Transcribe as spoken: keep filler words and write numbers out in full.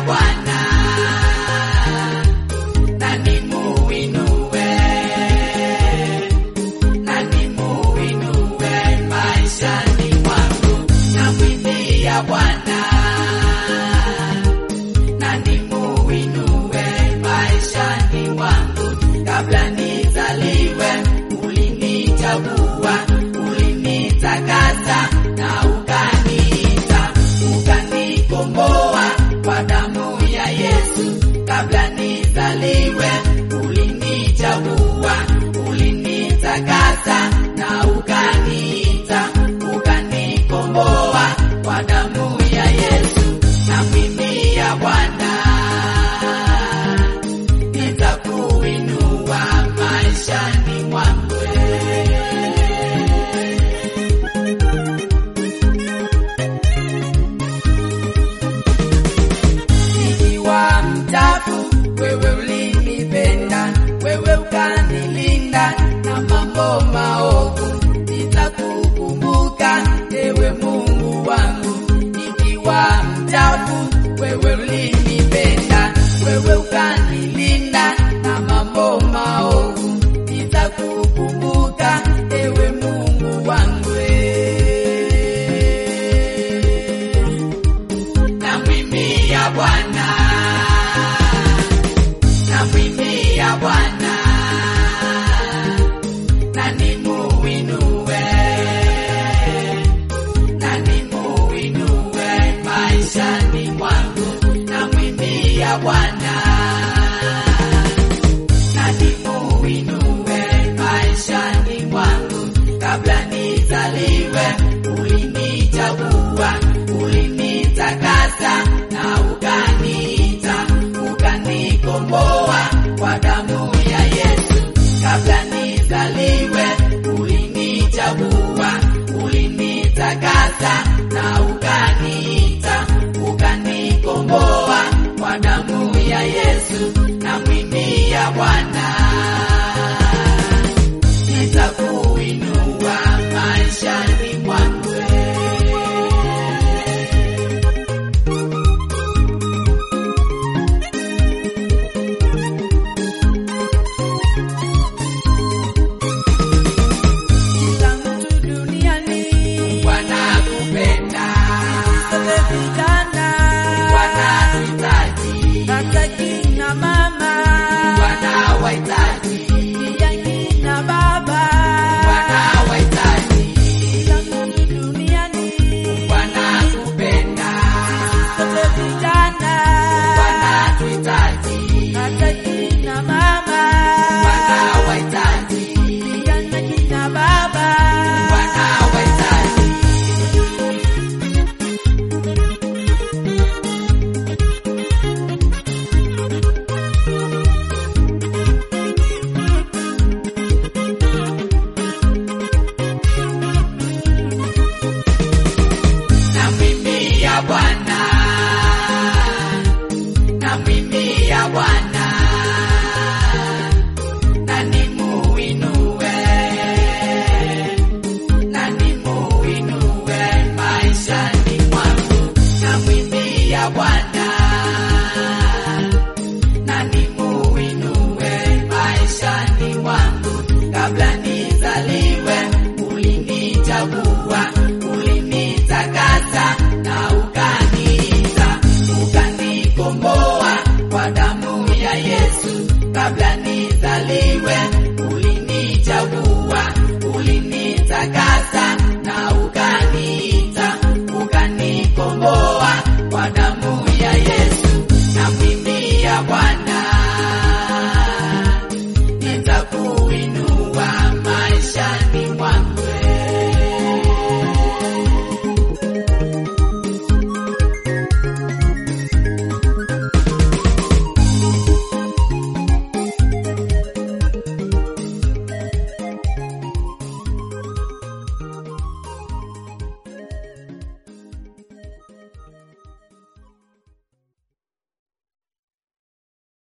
Bwana na nimuinue, na nimuinue maishani mwangu. Namwimbia Bwana na nimuinue maishani mwangu. Kabla nizaliwe ulinichagua, ulinitakasa na ukaniita, ukanikomboa kwa damu ya Yesu. Kabla nizaliwe ulinichagua, ulinitakasa na ukaniita, ukanikomboa kwa damu ya Yesu. Namwimbia Bwana nitakuinua maishani mwangu. Nikiwa mchafu wewe ulinipenda, wewe ukanilinda na mambo maovu. Nitakukumbuka ewe Mungu wangu. Nikiwa mchafu wewe ulinipenda, wewe ukanilinda na mambo maovu. Nitakukumbuka ewe Mungu wangu. Namwimbia Bwana